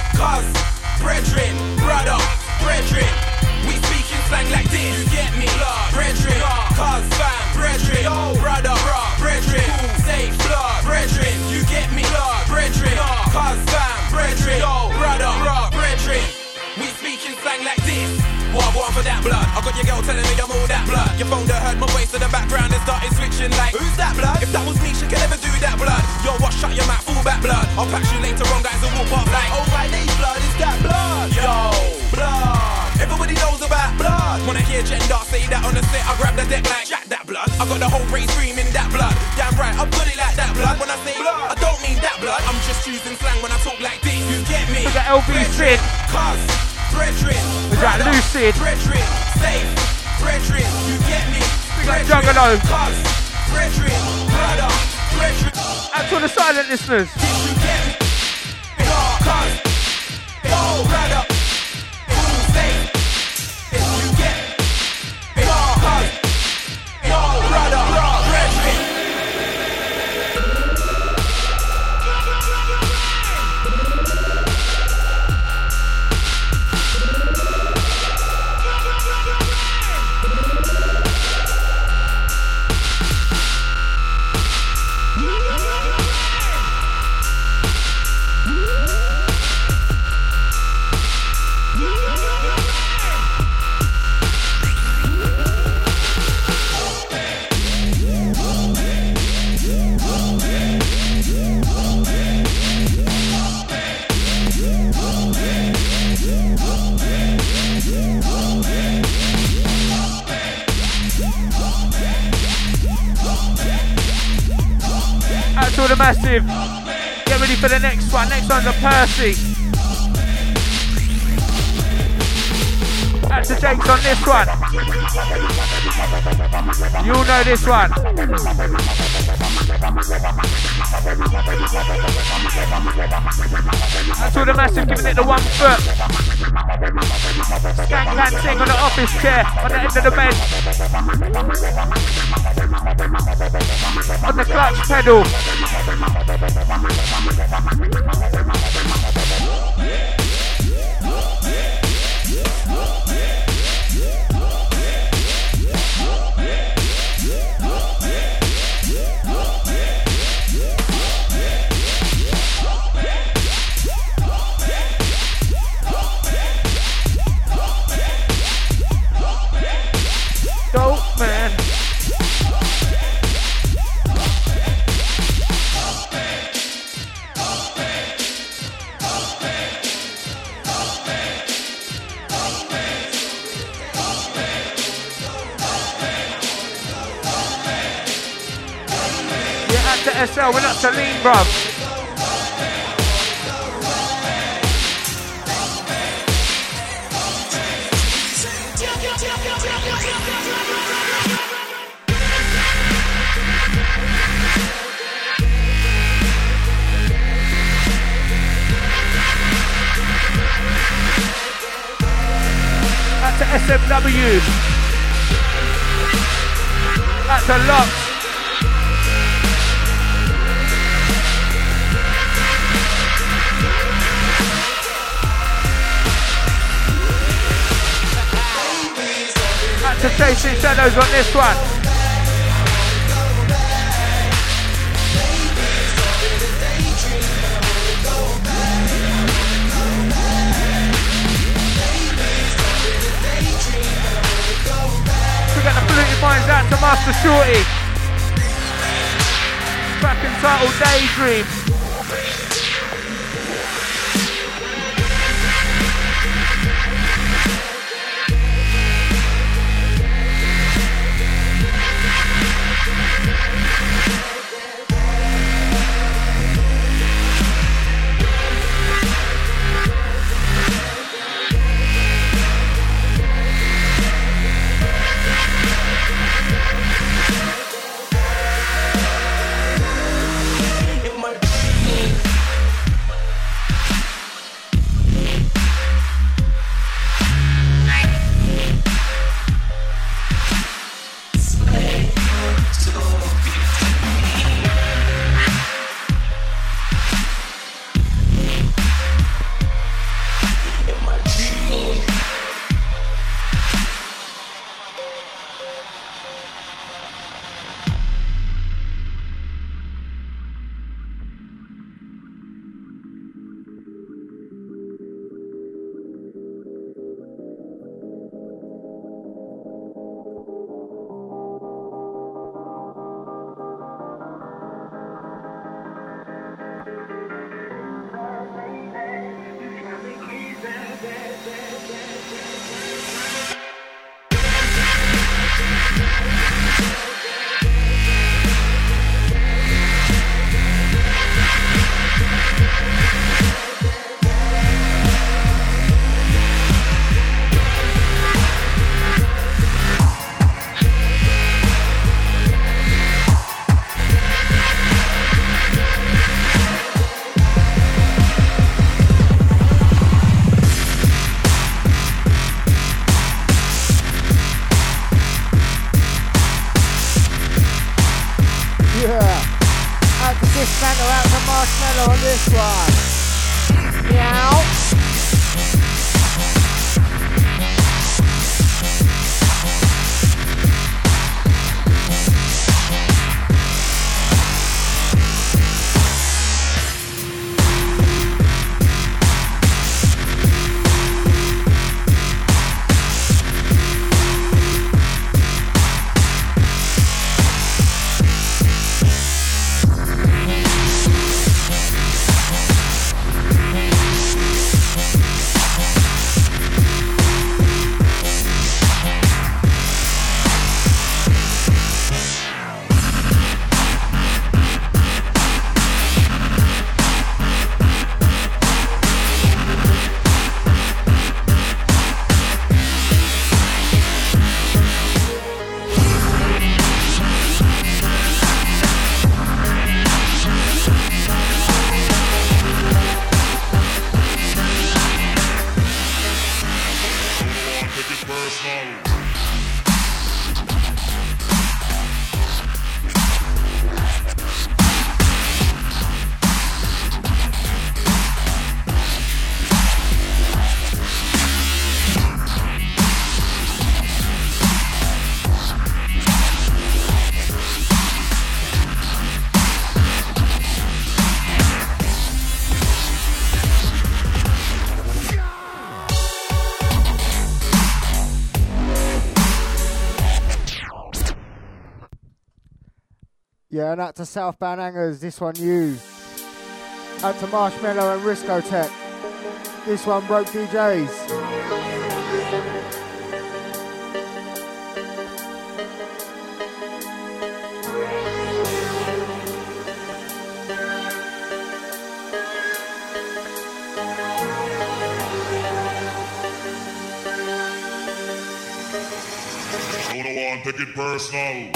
We speaking slang like this. You get me? Brethren, cuz fam, brethren, yo, brother, brethren, safe blood, brethren, you get me? Brethren, cuz fam, brethren, yo, brother, brethren. We speaking slang like this. What I want for that blood? I got your girl telling me I'm all that blood. Your phone that heard my voice in the background and started switching like, who's that blood? If that was me, she could never do that blood. Yo, what? Shut your mouth, full back blood. I'll patch you later on, guys, and walk off like, oh my name blood, is that blood? Yo, blood. Everybody knows about blood. When I hear gender say that on the set, I grab the deck like, jack that blood. I got the whole race screaming that blood. Damn right, I'm got it like that blood. When I say blood, I don't mean that blood. I'm just using slang when I talk like this. You get me? We got L B Sid. Cuz, brethren. We got Lucid. Brethren, safe. Brethren, you get me? We got Juggalo. Cuz, brethren, brother, brethren. Out to the silent listeners. You get me? Cuz, yo, brother. To the massive. Get ready for the next one. Next one's a Percy. That's the Jakes on this one. You'll know this one. That's all the massive giving it the one foot. Skank can sing on the office chair on the end of the bed. On the clutch pedal. Dope, man. To S L, we're not Celine, bruv. That's to S M W. That's a lot. To Chasing Shadows on this one. We got the polluted Big minds out to Master Shorty. Track entitled Daydream. Yeah, and out to Southbound Hangers, this one you. Out to Marshmallow and Risco Tech. This one Broke D Js. Take it personal.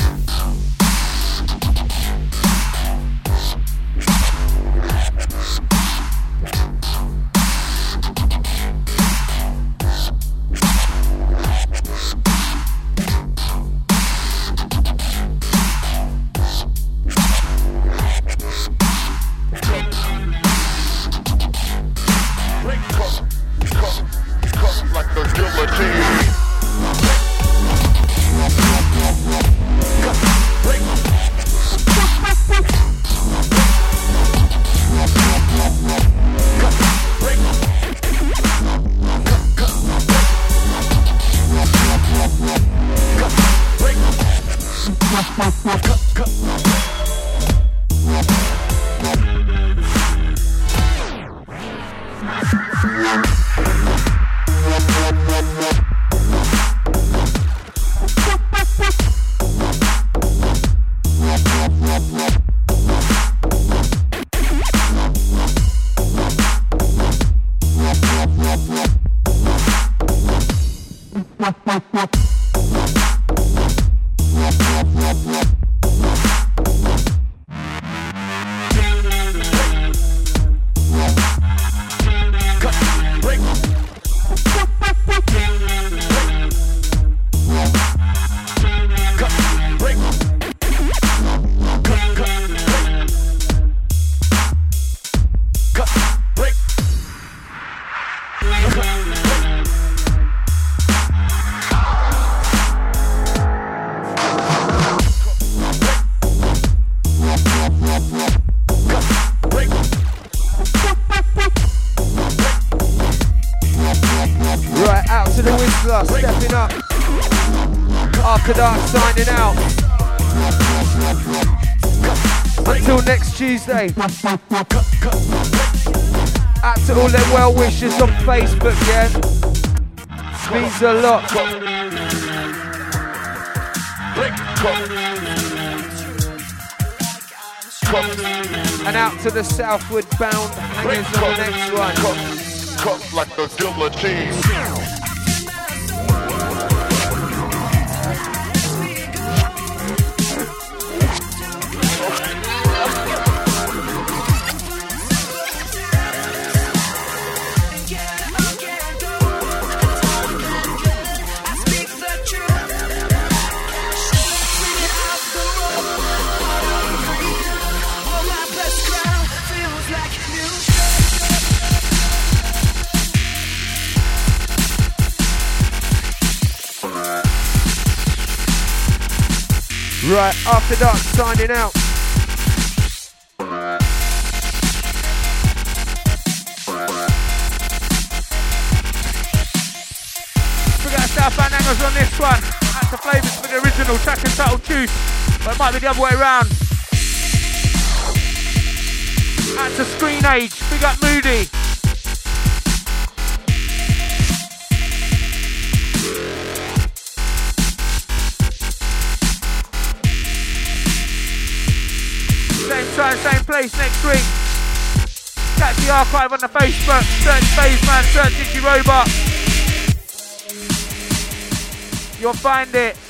Tuesday. Out to all their well wishers on Facebook, yeah. Means a lot. And out to the southward bound hangers on the next one. Cut like a guillotine. Right, After Dark signing out. We got Southbound Hangers on this one. That's the flavours for the original track and title Juice. But it might be the other way around. That's the Screen Age. Big up Moody. Same time, same place next week. Catch the archive on the Facebook. Search Fazeman, search Digi Robot. You'll find it.